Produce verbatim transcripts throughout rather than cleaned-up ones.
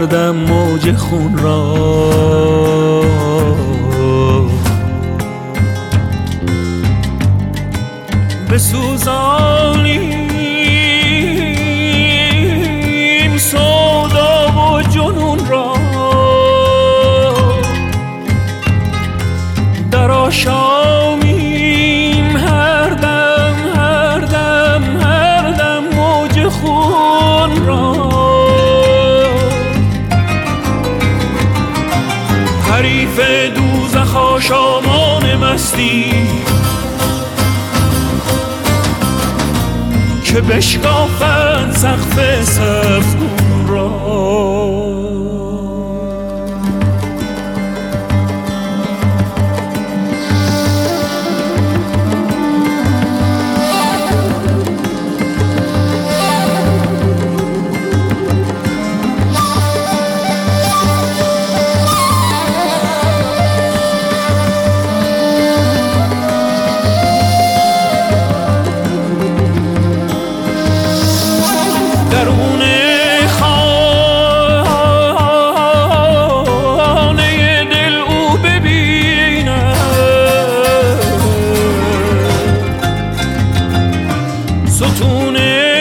گردم موج خون را، بسوزانیم سودا و جنون را، در آشامیم هر دم هر دم هر دم موج خون را. حریف دوزخ آشامان مستی که بشکافند سقف سبزگون را. درون خانه دل او ببینم ستون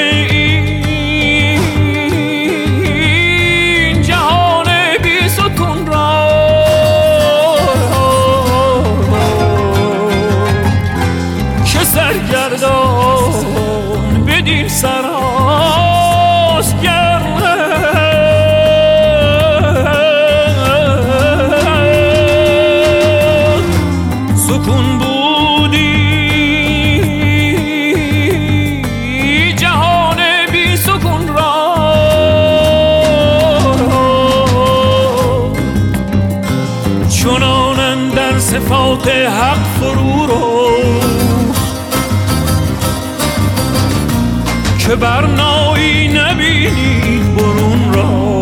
این جهان بی ستون را، که سرگردان بدین سرها سکون بودی جهان بی سکون را. چنانم در صفات حق فرو رو که برنایی نبینی برون را.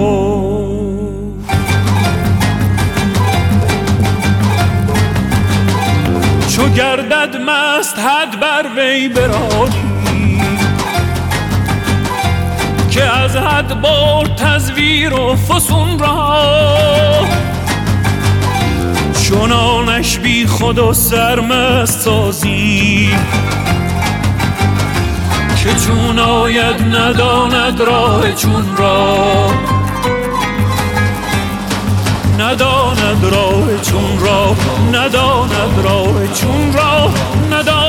چو گردد مست حد بر وی برانی که از حد برد تزویر و فسون را. چنانش بی خود و سرمست سازی که چون آید نداند راه چون را، نداند راه چون را، نداند راه چون را، نداند